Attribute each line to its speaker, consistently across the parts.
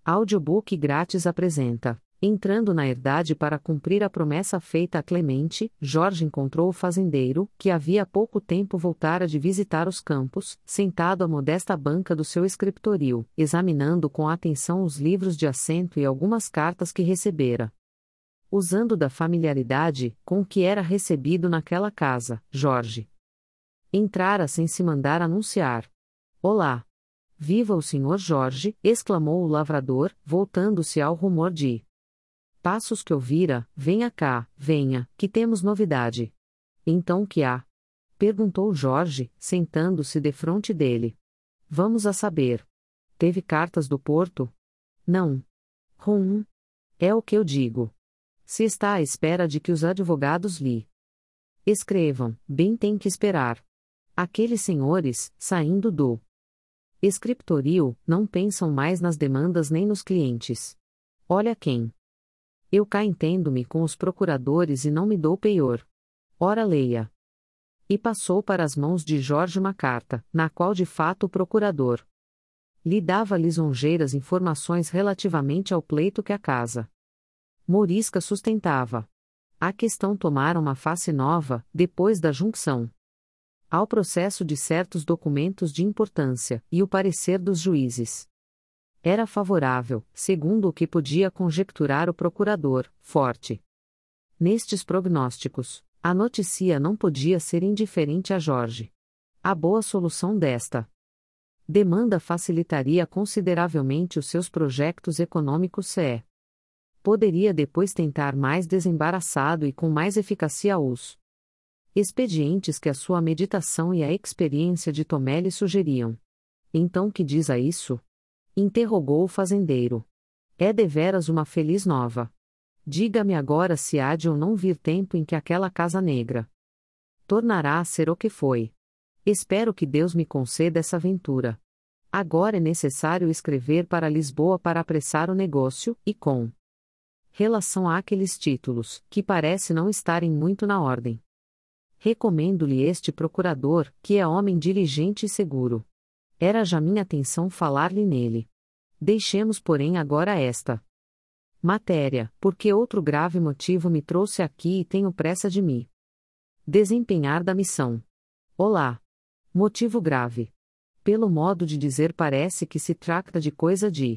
Speaker 1: Audiobook grátis apresenta: Entrando na herdade para cumprir a promessa feita a Clemente, Jorge encontrou o fazendeiro, que havia pouco tempo voltara de visitar os campos, sentado à modesta banca do seu escritório, examinando com atenção os livros de assento e algumas cartas que recebera. Usando da familiaridade com que era recebido naquela casa, Jorge entrara sem se mandar anunciar. Olá! Viva o Sr. Jorge! Exclamou o lavrador, voltando-se ao rumor de passos que ouvira. Venha cá, venha, que temos novidade. Então que há? Perguntou Jorge, sentando-se defronte dele. Vamos a saber. Teve cartas do Porto? Não. É o que eu digo. Se está à espera de que os advogados lhe escrevam, bem tem que esperar. Aqueles senhores, saindo do escritório, não pensam mais nas demandas nem nos clientes. Olha quem. Eu cá entendo-me com os procuradores e não me dou peior. Ora leia. E passou para as mãos de Jorge uma carta, na qual de fato o procurador lhe dava lisonjeiras informações relativamente ao pleito que a casa morisca sustentava. A questão tomara uma face nova, depois da junção ao processo de certos documentos de importância, e o parecer dos juízes era favorável, segundo o que podia conjecturar o procurador, forte. Nestes prognósticos, a notícia não podia ser indiferente a Jorge. A boa solução desta demanda facilitaria consideravelmente os seus projetos econômicos poderia depois tentar mais desembaraçado e com mais eficácia os expedientes que a sua meditação e a experiência de Tomé lhe sugeriam. Então que diz a isso? Interrogou o fazendeiro. É deveras uma feliz nova. Diga-me agora se há de ou não vir tempo em que aquela casa negra tornará a ser o que foi. Espero que Deus me conceda essa ventura. Agora é necessário escrever para Lisboa para apressar o negócio, e com relação àqueles títulos, que parece não estarem muito na ordem. Recomendo-lhe este procurador, que é homem diligente e seguro. Era já minha atenção falar-lhe nele. Deixemos, porém, agora esta matéria, porque outro grave motivo me trouxe aqui e tenho pressa de me desempenhar da missão. Olá! Motivo grave. Pelo modo de dizer, parece que se trata de coisa de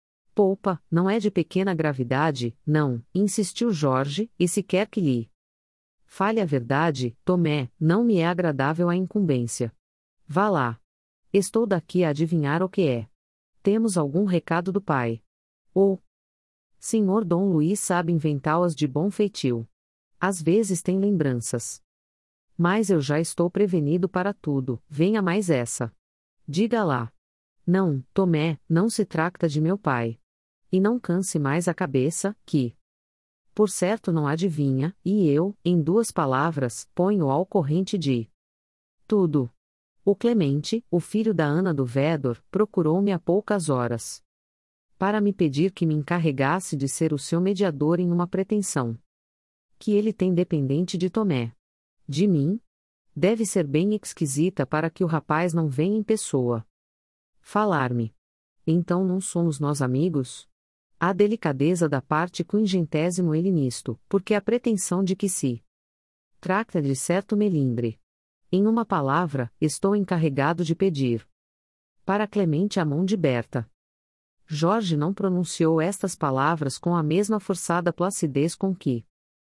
Speaker 1: poupa, não é de pequena gravidade, não, insistiu Jorge, e se quer que lhe fale a verdade, Tomé, não me é agradável a incumbência. Vá lá. Estou daqui a adivinhar o que é. Temos algum recado do pai? O Sr. Dom Luís sabe inventá-las de bom feitio. Às vezes tem lembranças. Mas eu já estou prevenido para tudo, venha mais essa. Diga lá. Não, Tomé, não se trata de meu pai. E não canse mais a cabeça, que por certo não adivinha, e eu, em duas palavras, ponho ao corrente de tudo. O Clemente, o filho da Ana do Vedor, procurou-me há poucas horas para me pedir que me encarregasse de ser o seu mediador em uma pretensão que ele tem dependente de Tomé. De mim? Deve ser bem esquisita para que o rapaz não venha em pessoa falar-me. Então não somos nós amigos? A delicadeza da parte quingentésimo ele nisto, porque a pretensão de que se trata de certo melindre. Em uma palavra, estou encarregado de pedir para Clemente a mão de Berta. Jorge não pronunciou estas palavras com a mesma forçada placidez com que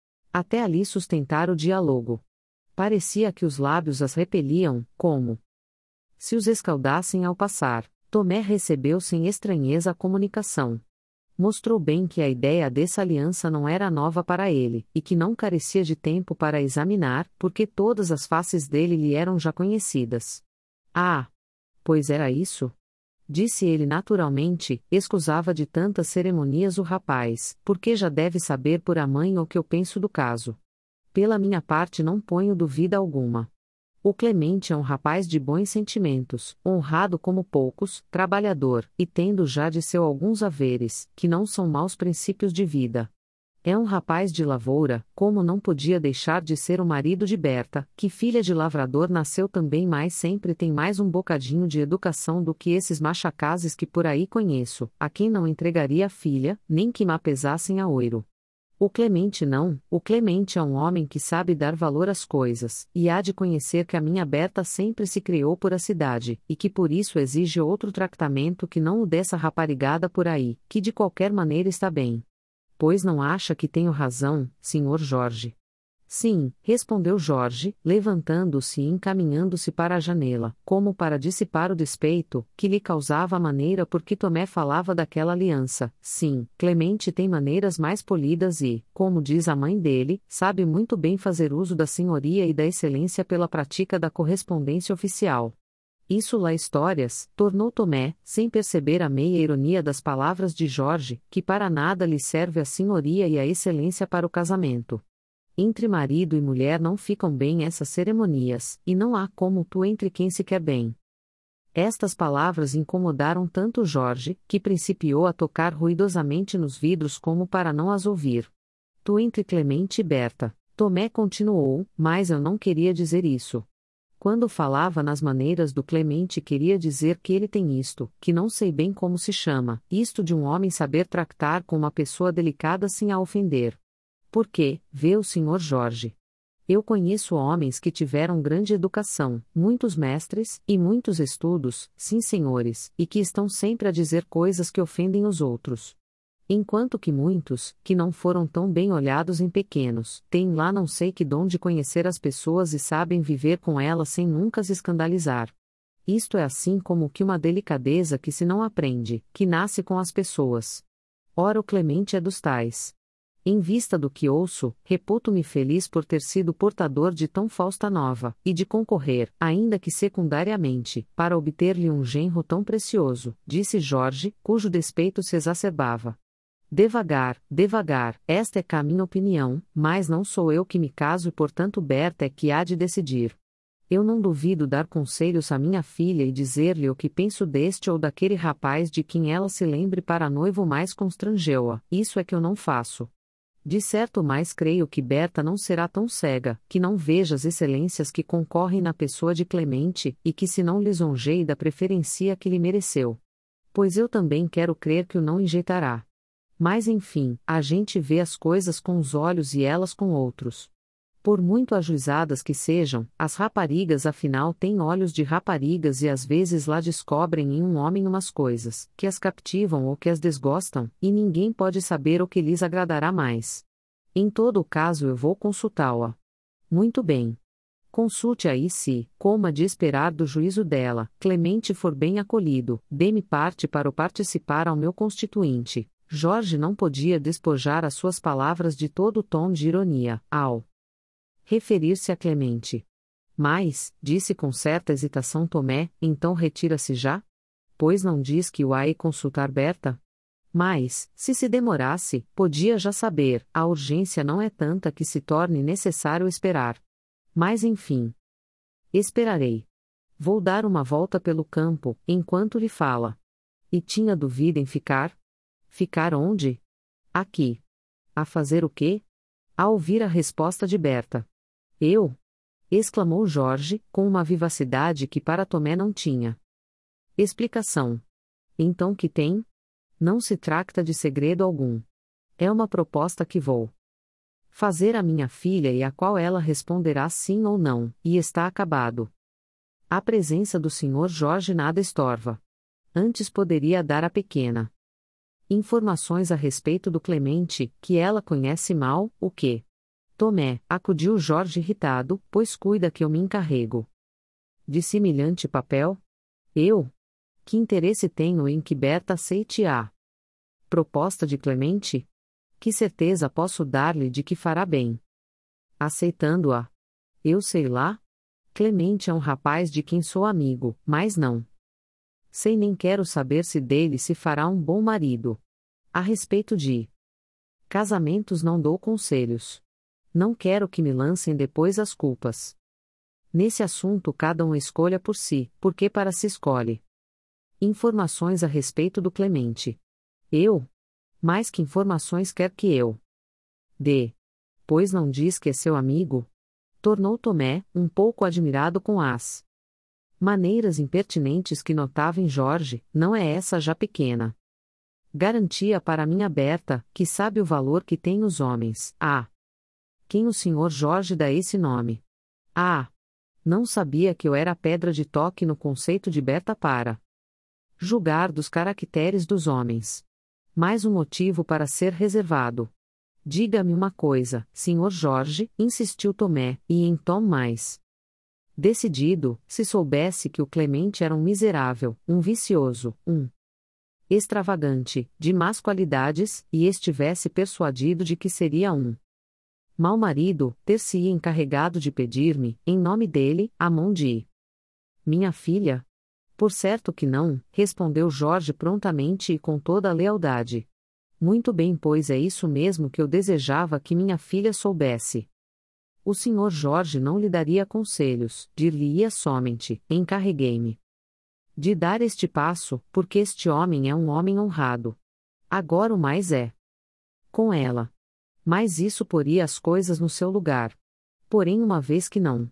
Speaker 1: até ali sustentara o diálogo. Parecia que os lábios as repeliam, como se os escaldassem ao passar. Tomé recebeu sem estranheza a comunicação. Mostrou bem que a ideia dessa aliança não era nova para ele, e que não carecia de tempo para examinar, porque todas as faces dele lhe eram já conhecidas. Ah! Pois era isso? Disse ele naturalmente, escusava de tantas cerimonias o rapaz, porque já deve saber por a mãe o que eu penso do caso. Pela minha parte não ponho dúvida alguma. O Clemente é um rapaz de bons sentimentos, honrado como poucos, trabalhador, e tendo já de seu alguns haveres, que não são maus princípios de vida. É um rapaz de lavoura, como não podia deixar de ser o marido de Berta, que filha de lavrador nasceu também, mas sempre tem mais um bocadinho de educação do que esses machacazes que por aí conheço, a quem não entregaria a filha, nem que me pesassem a ouro. O Clemente não, o Clemente é um homem que sabe dar valor às coisas, e há de conhecer que a minha Berta sempre se criou por a cidade, e que por isso exige outro tratamento que não o dessa raparigada por aí, que de qualquer maneira está bem. Pois não acha que tenho razão, senhor Jorge? Sim, respondeu Jorge, levantando-se e encaminhando-se para a janela, como para dissipar o despeito que lhe causava a maneira por que Tomé falava daquela aliança. Sim, Clemente tem maneiras mais polidas e, como diz a mãe dele, sabe muito bem fazer uso da senhoria e da excelência pela prática da correspondência oficial. Isso lá histórias, tornou Tomé, sem perceber a meia ironia das palavras de Jorge, que para nada lhe serve a senhoria e a excelência para o casamento. Entre marido e mulher não ficam bem essas cerimonias, e não há como tu entre quem se quer bem. Estas palavras incomodaram tanto Jorge, que principiou a tocar ruidosamente nos vidros como para não as ouvir. Tu entre Clemente e Berta, Tomé continuou, mas eu não queria dizer isso. Quando falava nas maneiras do Clemente queria dizer que ele tem isto, que não sei bem como se chama, isto de um homem saber tratar com uma pessoa delicada sem a ofender. Porque, vê o senhor Jorge. Eu conheço homens que tiveram grande educação, muitos mestres, e muitos estudos, sim senhores, e que estão sempre a dizer coisas que ofendem os outros. Enquanto que muitos, que não foram tão bem olhados em pequenos, têm lá não sei que dom de conhecer as pessoas e sabem viver com elas sem nunca se escandalizar. Isto é assim como que uma delicadeza que se não aprende, que nasce com as pessoas. Ora o Clemente é dos tais. Em vista do que ouço, reputo-me feliz por ter sido portador de tão fausta nova, e de concorrer, ainda que secundariamente, para obter-lhe um genro tão precioso, disse Jorge, cujo despeito se exacerbava. Devagar, devagar, esta é cá minha opinião, mas não sou eu que me caso e portanto Berta é que há de decidir. Eu não duvido dar conselhos à minha filha e dizer-lhe o que penso deste ou daquele rapaz de quem ela se lembre para noivo mais constrangeu-a, isso é que eu não faço. De certo mais creio que Berta não será tão cega, que não veja as excelências que concorrem na pessoa de Clemente, e que se não lisonjeie da preferência que lhe mereceu. Pois eu também quero crer que o não enjeitará. Mas enfim, a gente vê as coisas com uns olhos e elas com outros. Por muito ajuizadas que sejam, as raparigas afinal têm olhos de raparigas e às vezes lá descobrem em um homem umas coisas, que as captivam ou que as desgostam, e ninguém pode saber o que lhes agradará mais. Em todo o caso eu vou consultá-la. Muito bem. Consulte aí se, como é de esperar do juízo dela, Clemente for bem acolhido, dê-me parte para o participar ao meu constituinte. Jorge não podia despojar as suas palavras de todo o tom de ironia, ao referir-se a Clemente. Mas, disse com certa hesitação Tomé, então retira-se já? Pois não diz que o há consultar Berta? Mas, se demorasse, podia já saber, a urgência não é tanta que se torne necessário esperar. Mas enfim. Esperarei. Vou dar uma volta pelo campo, enquanto lhe fala. E tinha dúvida em ficar? Ficar onde? Aqui. A fazer o quê? A ouvir a resposta de Berta. Eu? Exclamou Jorge, com uma vivacidade que para Tomé não tinha. Explicação. Então que tem? Não se trata de segredo algum. É uma proposta que vou fazer à minha filha e a qual ela responderá sim ou não, e está acabado. A presença do Sr. Jorge nada estorva. Antes poderia dar a pequena informações a respeito do Clemente, que ela conhece mal, o quê? Tomé, acudiu Jorge irritado, pois cuida que eu me encarrego de semelhante papel? Eu? Que interesse tenho em que Berta aceite a proposta de Clemente? Que certeza posso dar-lhe de que fará bem? Aceitando-a? Eu sei lá. Clemente é um rapaz de quem sou amigo, mas não sei nem quero saber se dele se fará um bom marido. A respeito de casamentos não dou conselhos. Não quero que me lancem depois as culpas. Nesse assunto cada um escolha por si, porque para si escolhe. Informações a respeito do Clemente. Eu? Mais que informações quer que eu D. Pois não diz que é seu amigo? Tornou Tomé, um pouco admirado com as maneiras impertinentes que notava em Jorge. Não é essa já pequena garantia para minha Berta, que sabe o valor que têm os homens. Ah! Quem o senhor Jorge dá esse nome? Ah! Não sabia que eu era pedra de toque no conceito de Berta para julgar dos caracteres dos homens. Mais um motivo para ser reservado. Diga-me uma coisa, senhor Jorge, insistiu Tomé, e em tom mais decidido, se soubesse que o Clemente era um miserável, um vicioso, um extravagante, de más qualidades, e estivesse persuadido de que seria um mau marido, ter-se-ia encarregado de pedir-me, em nome dele, a mão de minha filha? Por certo que não, respondeu Jorge prontamente e com toda a lealdade. Muito bem, pois é isso mesmo que eu desejava que minha filha soubesse. O senhor Jorge não lhe daria conselhos, dir-lhe-ia somente: encarreguei-me de dar este passo, porque este homem é um homem honrado. Agora o mais é com ela. Mas isso poria as coisas no seu lugar. Porém, uma vez que não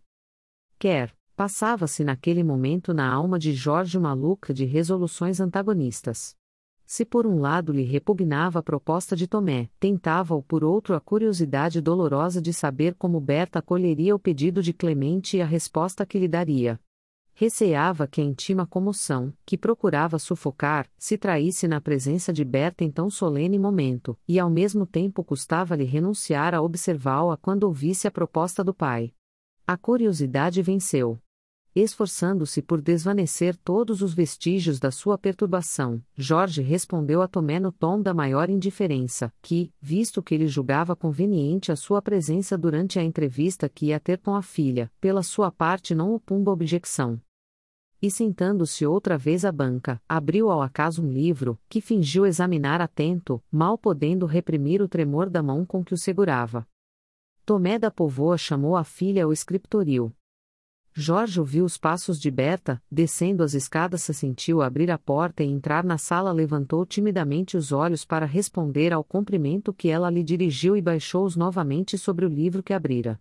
Speaker 1: quer, passava-se naquele momento na alma de Jorge uma luta de resoluções antagonistas. Se por um lado lhe repugnava a proposta de Tomé, tentava-o por outro a curiosidade dolorosa de saber como Berta acolheria o pedido de Clemente e a resposta que lhe daria. Receava que a íntima comoção, que procurava sufocar, se traísse na presença de Berta em tão solene momento, e ao mesmo tempo custava-lhe renunciar a observá-la quando ouvisse a proposta do pai. A curiosidade venceu. Esforçando-se por desvanecer todos os vestígios da sua perturbação, Jorge respondeu a Tomé no tom da maior indiferença, que, visto que ele julgava conveniente a sua presença durante a entrevista que ia ter com a filha, pela sua parte não opunha objeção. E sentando-se outra vez à banca, abriu ao acaso um livro, que fingiu examinar atento, mal podendo reprimir o tremor da mão com que o segurava. Tomé da Póvoa chamou a filha ao escriptoril. Jorge ouviu os passos de Berta, descendo as escadas, se sentiu abrir a porta e entrar na sala, levantou timidamente os olhos para responder ao cumprimento que ela lhe dirigiu e baixou-os novamente sobre o livro que abrira.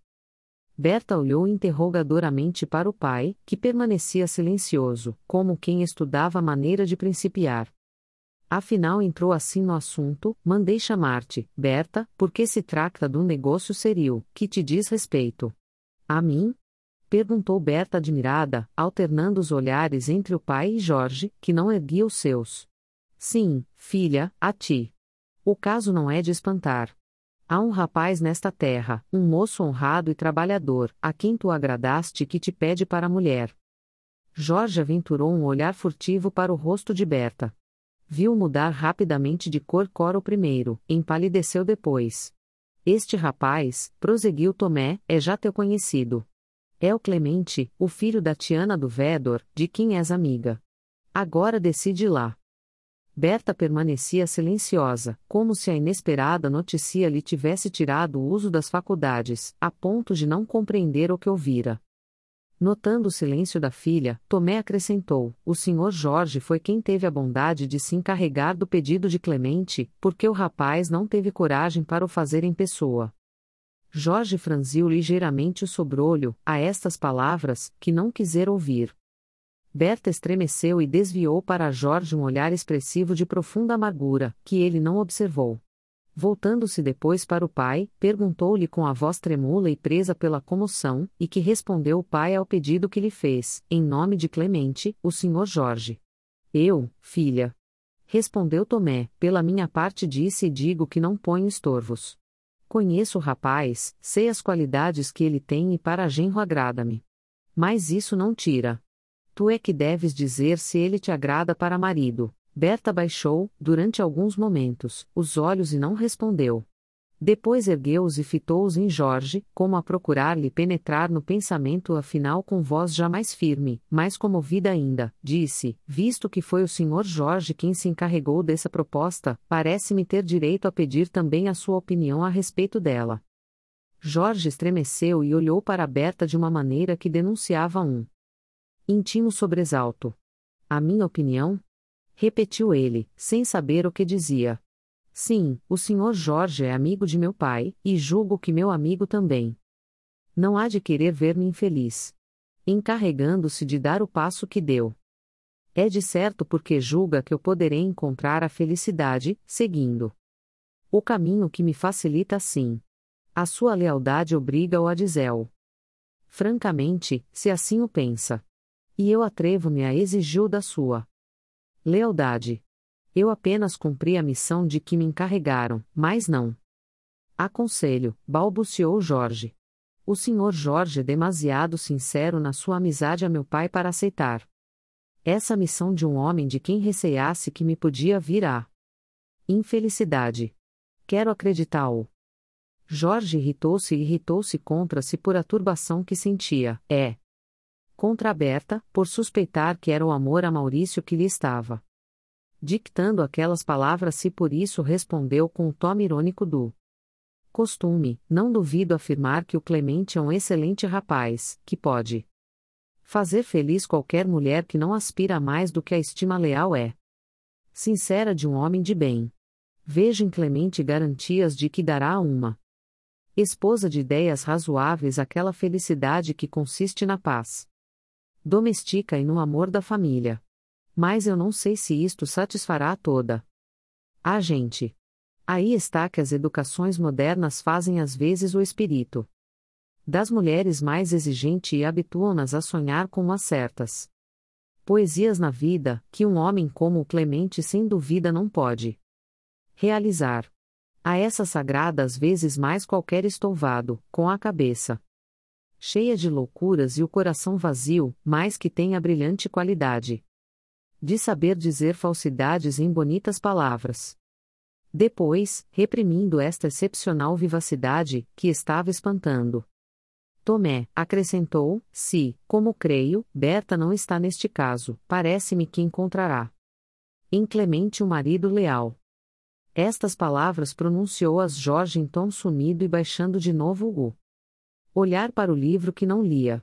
Speaker 1: Berta olhou interrogadoramente para o pai, que permanecia silencioso, como quem estudava a maneira de principiar. Afinal entrou assim no assunto: mandei chamar-te, Berta, porque se trata de um negócio sério, que te diz respeito. A mim? Perguntou Berta admirada, alternando os olhares entre o pai e Jorge, que não erguia os seus. Sim, filha, a ti. O caso não é de espantar. Há um rapaz nesta terra, um moço honrado e trabalhador, a quem tu agradaste e que te pede para mulher. Jorge aventurou um olhar furtivo para o rosto de Berta. Viu mudar rapidamente de cor o primeiro, empalideceu depois. Este rapaz, prosseguiu Tomé, é já teu conhecido. É o Clemente, o filho da Tiana do Vedor, de quem és amiga. Agora decide lá. Berta permanecia silenciosa, como se a inesperada notícia lhe tivesse tirado o uso das faculdades, a ponto de não compreender o que ouvira. Notando o silêncio da filha, Tomé acrescentou: o senhor Jorge foi quem teve a bondade de se encarregar do pedido de Clemente, porque o rapaz não teve coragem para o fazer em pessoa. Jorge franziu ligeiramente o sobrolho, a estas palavras, que não quiser ouvir. Berta estremeceu e desviou para Jorge um olhar expressivo de profunda amargura, que ele não observou. Voltando-se depois para o pai, perguntou-lhe com a voz tremula e presa pela comoção, e que respondeu o pai ao pedido que lhe fez, em nome de Clemente, o senhor Jorge. Eu, filha. Respondeu Tomé, pela minha parte disse e digo que não ponho estorvos. Conheço o rapaz, sei as qualidades que ele tem e para genro agrada-me. Mas isso não tira. Tu é que deves dizer se ele te agrada para marido. Berta baixou, durante alguns momentos, os olhos e não respondeu. Depois ergueu-os e fitou-os em Jorge, como a procurar-lhe penetrar no pensamento, afinal com voz já mais firme, mais comovida ainda, disse: visto que foi o senhor Jorge quem se encarregou dessa proposta, parece-me ter direito a pedir também a sua opinião a respeito dela. Jorge estremeceu e olhou para Berta de uma maneira que denunciava um íntimo sobressalto. A minha opinião? Repetiu ele, sem saber o que dizia. Sim, o Sr. Jorge é amigo de meu pai, e julgo que meu amigo também. Não há de querer ver-me infeliz. Encarregando-se de dar o passo que deu. É de certo porque julga que eu poderei encontrar a felicidade, seguindo o caminho que me facilita assim. A sua lealdade obriga-o a dizer-o. Francamente, se assim o pensa. E eu atrevo-me a exigi-o da sua lealdade. Eu apenas cumpri a missão de que me encarregaram, mas não. Aconselho, balbuciou Jorge. O Sr. Jorge é demasiado sincero na sua amizade a meu pai para aceitar essa missão de um homem de quem receasse que me podia vir a infelicidade. Quero acreditá-o. Jorge irritou-se contra-se por a turbação que sentia, contra a Berta, por suspeitar que era o amor a Maurício que lhe estava dictando aquelas palavras, se por isso respondeu com o tom irônico do costume. Não duvido afirmar que o Clemente é um excelente rapaz, que pode fazer feliz qualquer mulher que não aspira a mais do que a estima leal sincera de um homem de bem. Vejo em Clemente garantias de que dará a uma esposa de ideias razoáveis aquela felicidade que consiste na paz doméstica e no amor da família. Mas eu não sei se isto satisfará a toda a gente. Aí está que as educações modernas fazem às vezes o espírito das mulheres mais exigente e habituam-nas a sonhar com as certas poesias na vida, que um homem como o Clemente sem dúvida não pode realizar. A essa sagrada às vezes mais qualquer estouvado, com a cabeça cheia de loucuras e o coração vazio, mas que tem a brilhante qualidade de saber dizer falsidades em bonitas palavras. Depois, reprimindo esta excepcional vivacidade, que estava espantando Tomé, acrescentou, se, como creio, Berta não está neste caso, parece-me que encontrará em Clemente um marido leal. Estas palavras pronunciou-as Jorge em tom sumido e baixando de novo o olhar para o livro que não lia.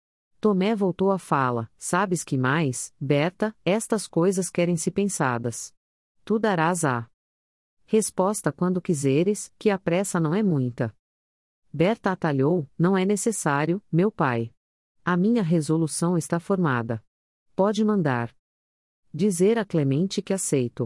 Speaker 1: Tomé voltou à fala, sabes que mais, Berta, estas coisas querem-se pensadas. Tu darás a resposta quando quiseres, que a pressa não é muita. Berta atalhou, não é necessário, meu pai. A minha resolução está formada. Pode mandar dizer a Clemente que aceito.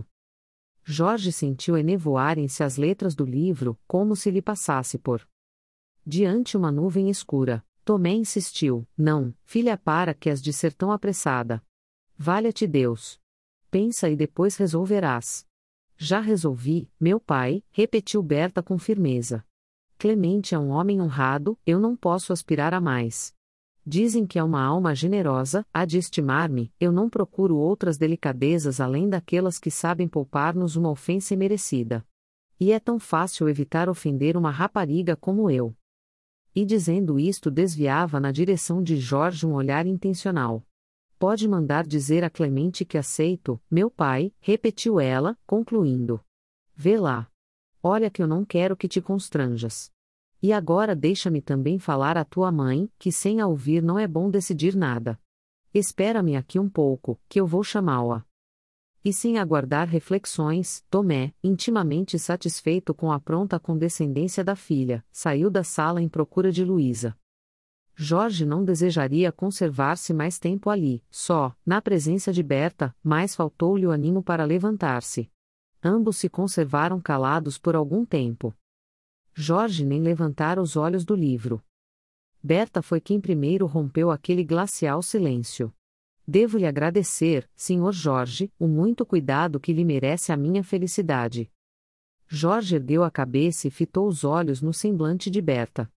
Speaker 1: Jorge sentiu enevoarem-se as letras do livro, como se lhe passasse por diante uma nuvem escura. Tomé insistiu, não, filha, para que has de ser tão apressada. Valha-te Deus. Pensa e depois resolverás. Já resolvi, meu pai, repetiu Berta com firmeza. Clemente é um homem honrado, eu não posso aspirar a mais. Dizem que é uma alma generosa, há de estimar-me, eu não procuro outras delicadezas além daquelas que sabem poupar-nos uma ofensa imerecida. E é tão fácil evitar ofender uma rapariga como eu. E dizendo isto desviava na direção de Jorge um olhar intencional. Pode mandar dizer a Clemente que aceito, meu pai, repetiu ela, concluindo. Vê lá. Olha que eu não quero que te constranjas. E agora deixa-me também falar à tua mãe, que sem a ouvir não é bom decidir nada. Espera-me aqui um pouco, que eu vou chamá-la. E sem aguardar reflexões, Tomé, intimamente satisfeito com a pronta condescendência da filha, saiu da sala em procura de Luísa. Jorge não desejaria conservar-se mais tempo ali, só, na presença de Berta, mas faltou-lhe o ânimo para levantar-se. Ambos se conservaram calados por algum tempo. Jorge nem levantara os olhos do livro. Berta foi quem primeiro rompeu aquele glacial silêncio. Devo-lhe agradecer, Sr. Jorge, o muito cuidado que lhe merece a minha felicidade. Jorge ergueu a cabeça e fitou os olhos no semblante de Berta.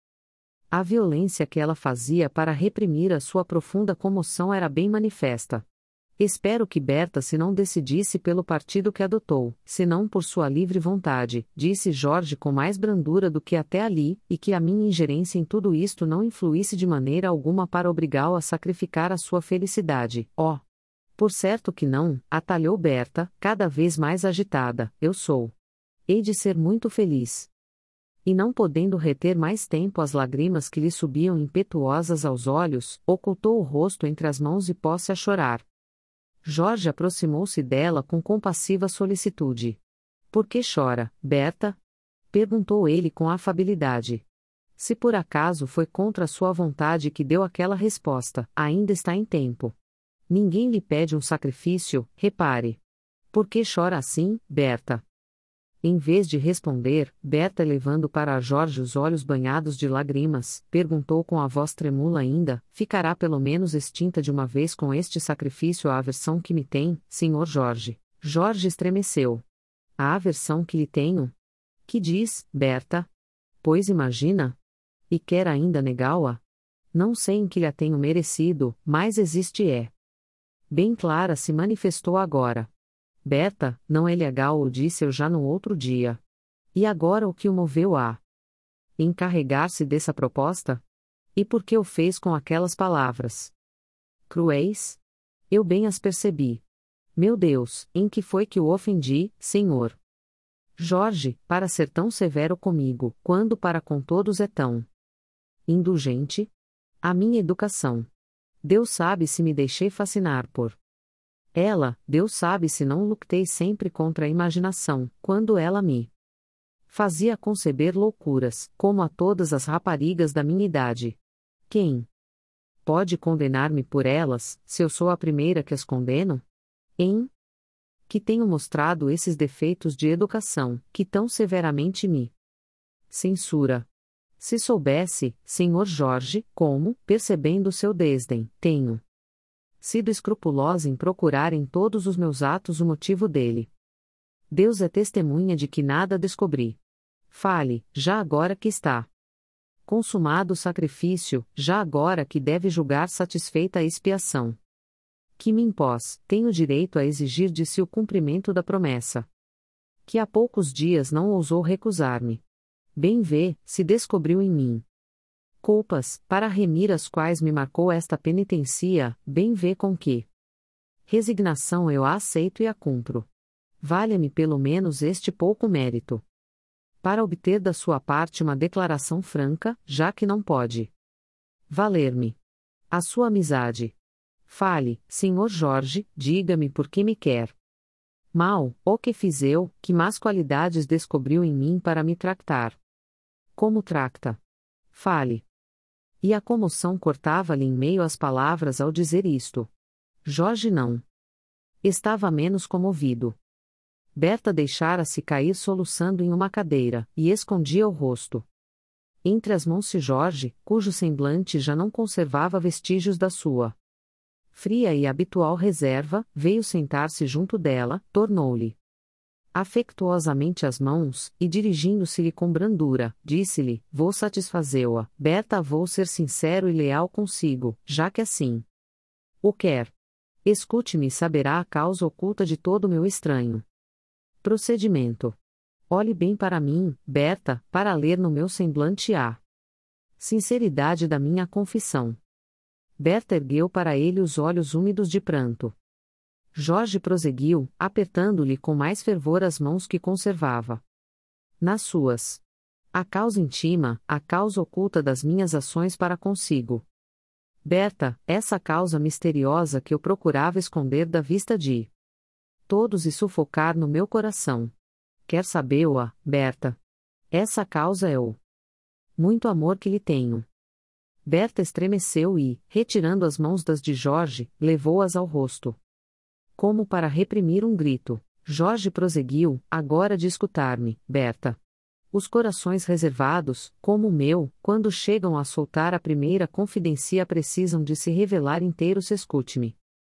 Speaker 1: A violência que ela fazia para reprimir a sua profunda comoção era bem manifesta. Espero que Berta se não decidisse pelo partido que adotou, senão por sua livre vontade, disse Jorge com mais brandura do que até ali, e que a minha ingerência em tudo isto não influísse de maneira alguma para obrigá-lo a sacrificar a sua felicidade. Oh! Por certo que não, atalhou Berta, cada vez mais agitada, eu sou. Hei de ser muito feliz. E não podendo reter mais tempo as lágrimas que lhe subiam impetuosas aos olhos, ocultou o rosto entre as mãos e pôs-se a chorar. Jorge aproximou-se dela com compassiva solicitude. Por que chora, Berta? Perguntou ele com afabilidade. Se por acaso foi contra sua vontade que deu aquela resposta, ainda está em tempo. Ninguém lhe pede um sacrifício, repare. Por que chora assim, Berta? Em vez de responder, Berta, levando para Jorge os olhos banhados de lágrimas, perguntou com a voz tremula ainda: ficará pelo menos extinta de uma vez com este sacrifício a aversão que me tem, senhor Jorge? Jorge estremeceu. A aversão que lhe tenho? Que diz, Berta? Pois imagina. E quer ainda negá-la? Não sei em que lhe a tenho merecido, mas existe é. Bem clara se manifestou agora. Berta, não é legal, o disse eu já no outro dia. E agora o que o moveu a encarregar-se dessa proposta? E por que o fez com aquelas palavras cruéis? Eu bem as percebi. Meu Deus, em que foi que o ofendi, senhor? Jorge, para ser tão severo comigo, quando para com todos é tão indulgente? A minha educação. Deus sabe se me deixei fascinar por ela, Deus sabe se não lutei sempre contra a imaginação, quando ela me fazia conceber loucuras, como a todas as raparigas da minha idade. Quem pode condenar-me por elas, se eu sou a primeira que as condeno? Em que tenho mostrado esses defeitos de educação, que tão severamente me censura. Se soubesse, senhor Jorge, como, percebendo seu desdém, tenho sido escrupulosa em procurar em todos os meus atos o motivo dele. Deus é testemunha de que nada descobri. Fale, já agora que está consumado o sacrifício, já agora que deve julgar satisfeita a expiação que me impôs, tenho direito a exigir de si o cumprimento da promessa que há poucos dias não ousou recusar-me. Bem vê, se descobriu em mim culpas, para remir as quais me marcou esta penitência, bem vê com que resignação eu a aceito e a cumpro. Valha-me pelo menos este pouco mérito, para obter da sua parte uma declaração franca, já que não pode valer-me a sua amizade. Fale, senhor Jorge, diga-me por que me quer mal, o que fiz eu, que más qualidades descobriu em mim para me tractar como tracta. Fale. E a comoção cortava-lhe em meio às palavras ao dizer isto. Jorge não estava menos comovido. Berta deixara-se cair soluçando em uma cadeira, e escondia o rosto entre as mãos de Jorge, cujo semblante já não conservava vestígios da sua fria e habitual reserva, veio sentar-se junto dela, tornou-lhe afectuosamente as mãos, e dirigindo-se-lhe com brandura, disse-lhe: vou satisfazê-la, Berta, vou ser sincero e leal consigo, já que assim o quer. Escute-me e saberá a causa oculta de todo o meu estranho procedimento. Olhe bem para mim, Berta, para ler no meu semblante a sinceridade da minha confissão. Berta ergueu para ele os olhos úmidos de pranto. Jorge prosseguiu, apertando-lhe com mais fervor as mãos que conservava nas suas. A causa íntima, a causa oculta das minhas ações para consigo. Berta, essa causa misteriosa que eu procurava esconder da vista de todos e sufocar no meu coração. Quer sabê-la, Berta? Essa causa é o muito amor que lhe tenho. Berta estremeceu e, retirando as mãos das de Jorge, levou-as ao rosto. Como para reprimir um grito, Jorge prosseguiu: agora de escutar-me, Berta. Os corações reservados, como o meu, quando chegam a soltar a primeira confidência precisam de se revelar inteiros. Escute-me.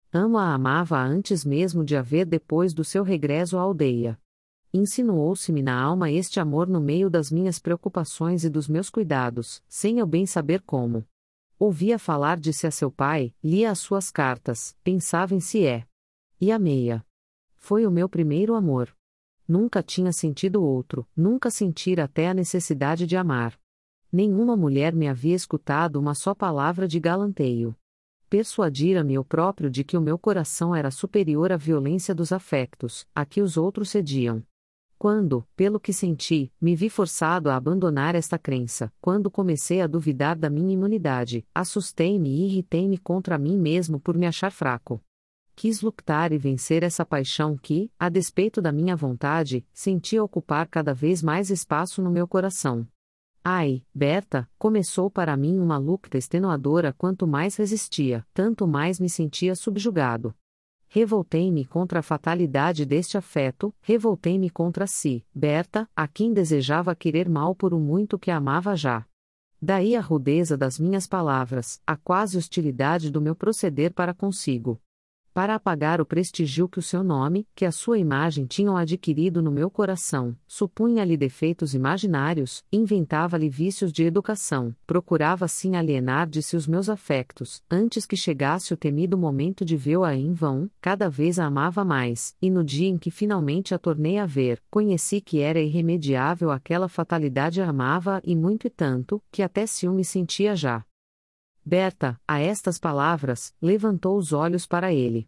Speaker 1: Amava-a antes mesmo de a ver depois do seu regresso à aldeia. Insinuou-se-me na alma este amor no meio das minhas preocupações e dos meus cuidados, sem eu bem saber como. Ouvia falar de si a seu pai, lia as suas cartas, pensava em si e amei-a. Foi o meu primeiro amor. Nunca tinha sentido outro, nunca sentira até a necessidade de amar. Nenhuma mulher me havia escutado uma só palavra de galanteio. Persuadira-me eu próprio de que o meu coração era superior à violência dos afectos, a que os outros cediam. Quando, pelo que senti, me vi forçado a abandonar esta crença, quando comecei a duvidar da minha imunidade, assustei-me e irritei-me contra mim mesmo por me achar fraco. Quis lutar e vencer essa paixão que, a despeito da minha vontade, sentia ocupar cada vez mais espaço no meu coração. Ai, Berta, começou para mim uma luta extenuadora. Quanto mais resistia, tanto mais me sentia subjugado. Revoltei-me contra a fatalidade deste afeto, revoltei-me contra si, Berta, a quem desejava querer mal por o muito que amava já. Daí a rudeza das minhas palavras, a quase hostilidade do meu proceder para consigo. Para apagar o prestígio que o seu nome, que a sua imagem tinham adquirido no meu coração, supunha-lhe defeitos imaginários, inventava-lhe vícios de educação, procurava assim alienar de si os meus afectos, antes que chegasse o temido momento de vê-la em vão, cada vez a amava mais, e no dia em que finalmente a tornei a ver, conheci que era irremediável aquela fatalidade. A amava e muito e tanto, que até ciúme sentia já. Berta, a estas palavras, levantou os olhos para ele.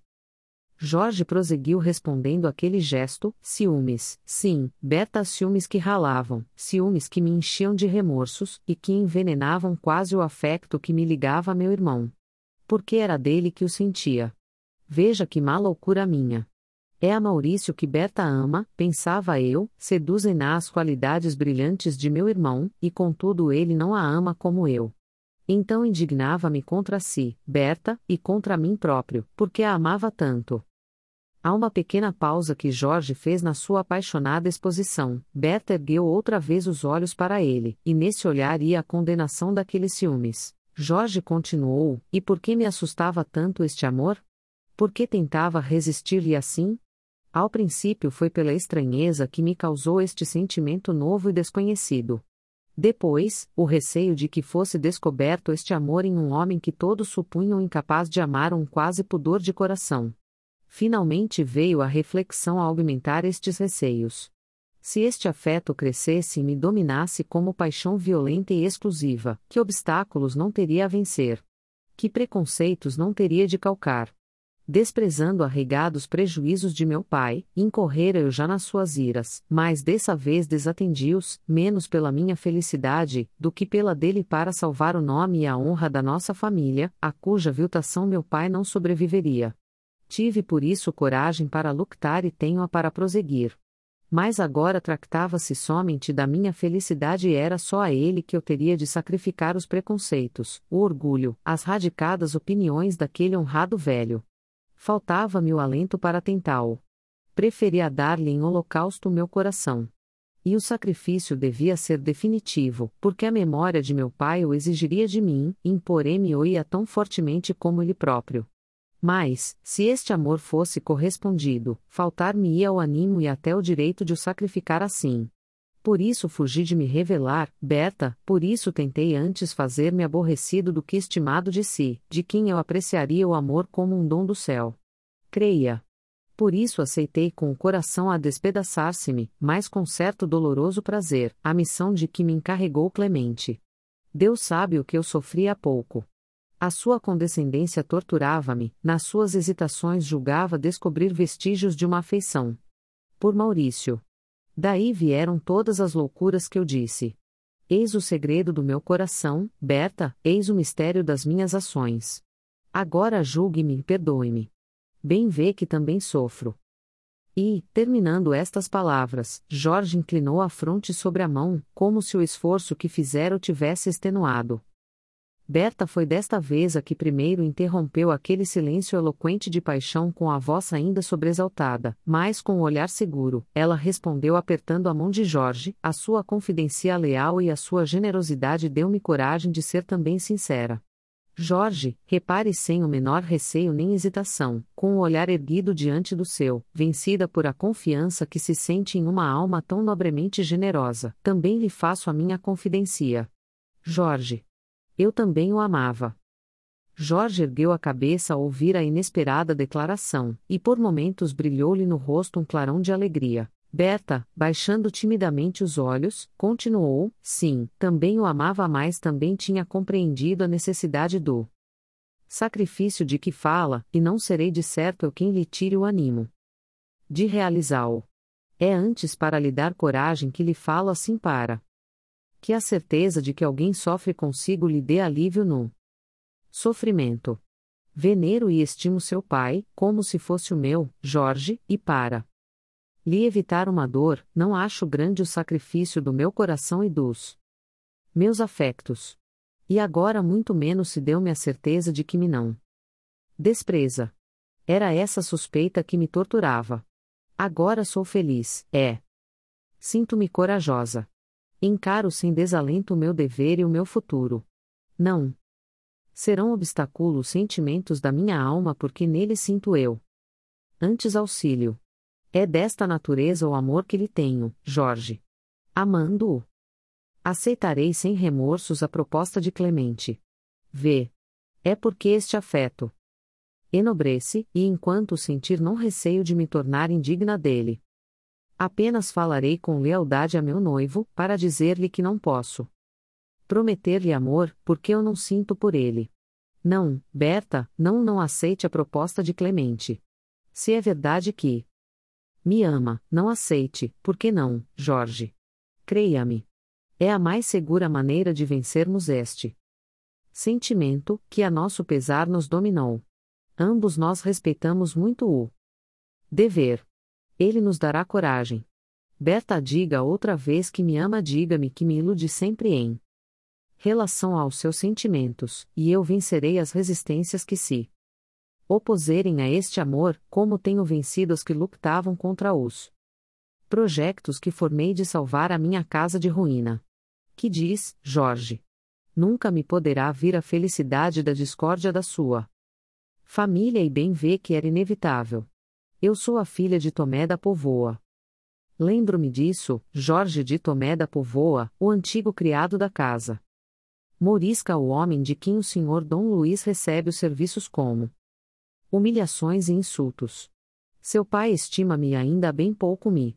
Speaker 1: Jorge prosseguiu respondendo àquele gesto: ciúmes, sim, Berta, ciúmes que ralavam, ciúmes que me enchiam de remorsos, e que envenenavam quase o afecto que me ligava a meu irmão. Porque era dele que o sentia. Veja que má loucura minha. É a Maurício que Berta ama, pensava eu, seduzem-na as qualidades brilhantes de meu irmão, e contudo ele não a ama como eu. Então indignava-me contra si, Berta, e contra mim próprio, porque a amava tanto. Há uma pequena pausa que Jorge fez na sua apaixonada exposição. Berta ergueu outra vez os olhos para ele, e nesse olhar ia a condenação daqueles ciúmes. Jorge continuou: e por que me assustava tanto este amor? Por que tentava resistir-lhe assim? Ao princípio foi pela estranheza que me causou este sentimento novo e desconhecido. Depois, o receio de que fosse descoberto este amor em um homem que todos supunham incapaz de amar, um quase pudor de coração. Finalmente veio a reflexão a augmentar estes receios. Se este afeto crescesse e me dominasse como paixão violenta e exclusiva, que obstáculos não teria a vencer? Que preconceitos não teria de calcar? Desprezando arraigados prejuízos de meu pai, incorrera eu já nas suas iras, mas dessa vez desatendi-os, menos pela minha felicidade, do que pela dele, para salvar o nome e a honra da nossa família, a cuja viltação meu pai não sobreviveria. Tive por isso coragem para lutar e tenho-a para prosseguir. Mas agora tractava-se somente da minha felicidade e era só a ele que eu teria de sacrificar os preconceitos, o orgulho, as radicadas opiniões daquele honrado velho. Faltava-me o alento para tentá-lo. Preferia dar-lhe em holocausto o meu coração. E o sacrifício devia ser definitivo, porque a memória de meu pai o exigiria de mim, imporei-me-o-ia tão fortemente como ele próprio. Mas, se este amor fosse correspondido, faltar-me-ia o ânimo e até o direito de o sacrificar assim. Por isso fugi de me revelar, Berta, por isso tentei antes fazer-me aborrecido do que estimado de si, de quem eu apreciaria o amor como um dom do céu. Creia. Por isso aceitei com o coração a despedaçar-se-me, mas com certo doloroso prazer, a missão de que me encarregou Clemente. Deus sabe o que eu sofri há pouco. A sua condescendência torturava-me, nas suas hesitações julgava descobrir vestígios de uma afeição por Maurício. Daí vieram todas as loucuras que eu disse. Eis o segredo do meu coração, Berta, eis o mistério das minhas ações. Agora julgue-me e perdoe-me. Bem vê que também sofro. E, terminando estas palavras, Jorge inclinou a fronte sobre a mão, como se o esforço que fizera o tivesse extenuado. Berta foi desta vez a que primeiro interrompeu aquele silêncio eloquente de paixão com a voz ainda sobreexaltada, mas com o olhar seguro. Ela respondeu apertando a mão de Jorge: a sua confidência leal e a sua generosidade deu-me coragem de ser também sincera. Jorge, repare sem o menor receio nem hesitação, com o olhar erguido diante do seu, vencida por a confiança que se sente em uma alma tão nobremente generosa, também lhe faço a minha confidência. Jorge. Eu também o amava. Jorge ergueu a cabeça ao ouvir a inesperada declaração, e por momentos brilhou-lhe no rosto um clarão de alegria. Berta, baixando timidamente os olhos, continuou: sim, também o amava, mas também tinha compreendido a necessidade do sacrifício de que fala, e não serei de certo eu quem lhe tire o ânimo de realizá-lo. É antes para lhe dar coragem que lhe falo assim, para que a certeza de que alguém sofre consigo lhe dê alívio no sofrimento. Venero e estimo seu pai, como se fosse o meu, Jorge, e para lhe evitar uma dor, não acho grande o sacrifício do meu coração e dos meus afectos. E agora muito menos se deu-me a certeza de que me não despreza. Era essa suspeita que me torturava. Agora sou feliz, sinto-me corajosa. Encaro sem desalento o meu dever e o meu futuro. Não serão obstáculos os sentimentos da minha alma porque nele sinto eu. Antes auxílio. É desta natureza o amor que lhe tenho, Jorge. Amando-o. Aceitarei sem remorsos a proposta de Clemente. V. É porque este afeto enobrece, e enquanto o sentir não receio de me tornar indigna dele. Apenas falarei com lealdade a meu noivo, para dizer-lhe que não posso prometer-lhe amor, porque eu não sinto por ele. Não, Berta, não aceite a proposta de Clemente. Se é verdade que me ama, não aceite, por que não, Jorge? Creia-me. É a mais segura maneira de vencermos este sentimento, que a nosso pesar nos dominou. Ambos nós respeitamos muito o dever. Ele nos dará coragem. Berta, diga outra vez que me ama, diga-me que me ilude sempre em relação aos seus sentimentos, e eu vencerei as resistências que se opuserem a este amor, como tenho vencido as que lutavam contra os projetos que formei de salvar a minha casa de ruína. Que diz, Jorge? Nunca me poderá vir a felicidade da discórdia da sua família e bem vê que era inevitável. Eu sou a filha de Tomé da Póvoa. Lembro-me disso, Jorge de Tomé da Póvoa, o antigo criado da casa morisca, o homem de quem o senhor Dom Luís recebe os serviços como humilhações e insultos. Seu pai estima-me e ainda bem pouco me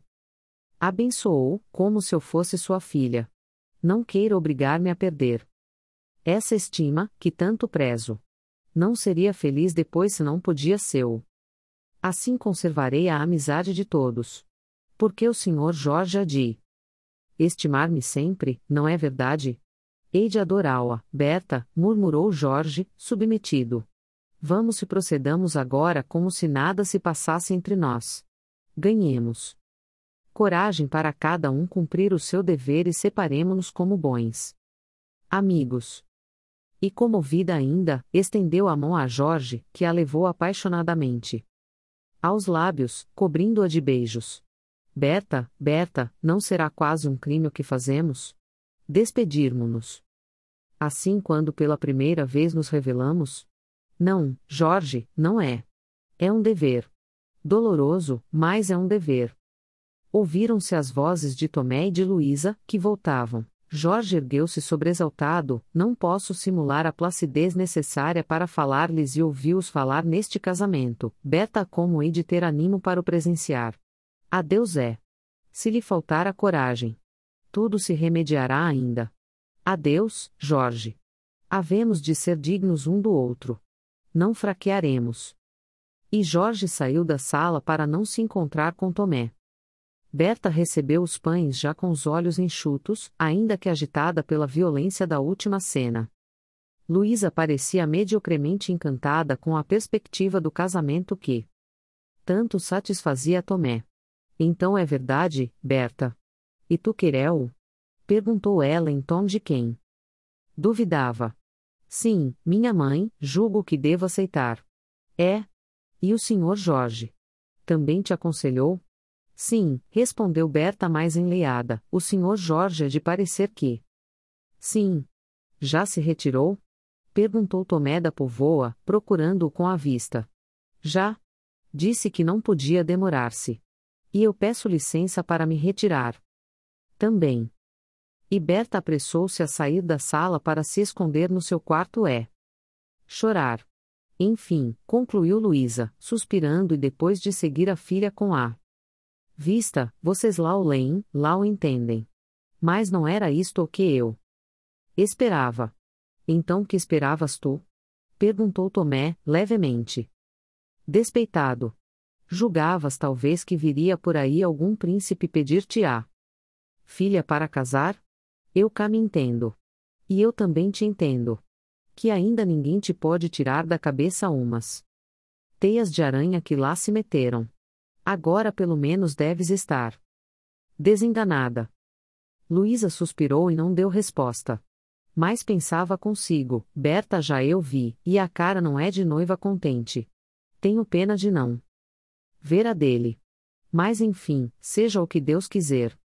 Speaker 1: abençoou, como se eu fosse sua filha. Não queira obrigar-me a perder essa estima, que tanto prezo. Não seria feliz depois se não podia ser-o. Assim conservarei a amizade de todos. Porque o senhor Jorge há de estimar-me sempre, não é verdade? Hei de adorá-la, Berta, murmurou Jorge, submetido. Vamos se procedamos agora como se nada se passasse entre nós. Ganhemos coragem para cada um cumprir o seu dever e separemo-nos como bons amigos. E comovida ainda, estendeu a mão a Jorge, que a levou apaixonadamente aos lábios, cobrindo-a de beijos. Berta, não será quase um crime o que fazemos? Despedirmo-nos. Assim quando pela primeira vez nos revelamos? Não, Jorge, não é. É um dever. Doloroso, mas é um dever. Ouviram-se as vozes de Tomé e de Luísa, que voltavam. Jorge ergueu-se sobressaltado, não posso simular a placidez necessária para falar-lhes e ouvi-os falar neste casamento. Berta, como hei de ter ânimo para o presenciar? Adeus se lhe faltar a coragem. Tudo se remediará ainda. Adeus, Jorge. Havemos de ser dignos um do outro. Não fraquearemos. E Jorge saiu da sala para não se encontrar com Tomé. Berta recebeu os pães já com os olhos enxutos, ainda que agitada pela violência da última cena. Luísa parecia mediocremente encantada com a perspectiva do casamento que tanto satisfazia Tomé. Então é verdade, Berta? E tu quereu? Perguntou ela em tom de quem duvidava. Sim, minha mãe, julgo que devo aceitar. É? E o senhor Jorge? Também te aconselhou? Sim, respondeu Berta mais enleada, o senhor Jorge é de parecer que... Sim. Já se retirou? Perguntou Tomé da Póvoa, procurando-o com a vista. Já. Disse que não podia demorar-se. E eu peço licença para me retirar. Também. E Berta apressou-se a sair da sala para se esconder no seu quarto chorar. Enfim, concluiu Luísa, suspirando e depois de seguir a filha com a vista, vocês lá o leem, lá o entendem. Mas não era isto o que eu esperava. Então que esperavas tu? Perguntou Tomé, levemente. Despeitado. Julgavas talvez que viria por aí algum príncipe pedir-te-á filha para casar? Eu cá me entendo. E eu também te entendo. que ainda ninguém te pode tirar da cabeça umas teias de aranha que lá se meteram. Agora pelo menos deves estar desenganada. Luísa suspirou e não deu resposta. Mas pensava consigo: Berta já eu vi, e a cara não é de noiva contente. Tenho pena de não ver a dele. Mas enfim, seja o que Deus quiser.